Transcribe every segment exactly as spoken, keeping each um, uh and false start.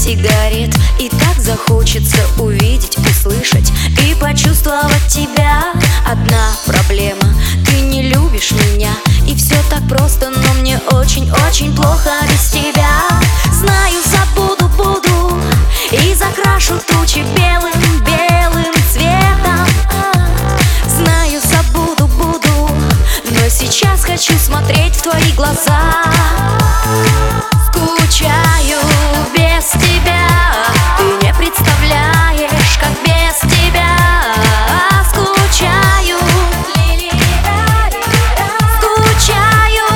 сигарет. И так захочется увидеть, услышать и почувствовать тебя. Одна проблема: ты не любишь меня. И все так просто, но мне очень-очень плохо без тебя. Знаю, забуду, буду и закрашу тучи белым-белым цветом. Знаю, забуду, буду, но сейчас хочу смотреть в твои глаза. Скучаю без тебя, ты не представляешь, как без тебя. Скучаю, скучаю.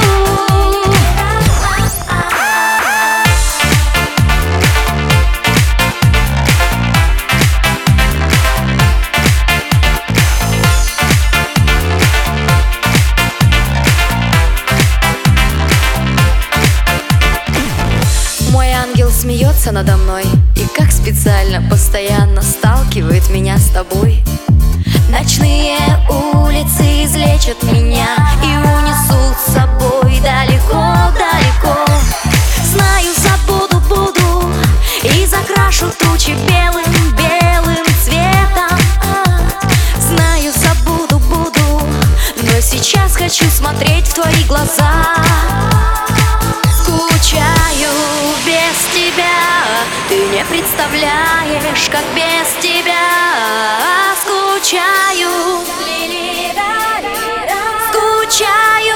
Мой ангел смеется надо мной и как специально постоянно сталкивает меня с тобой. Ночные улицы излечат меня и унесут с собой далеко-далеко. Знаю, забуду, буду и закрашу тучи белым-белым цветом. Знаю, забуду, буду, но сейчас хочу смотреть в твои глаза. Скучаю без тебя, ты не представляешь, как без тебя. Скучаю, скучаю.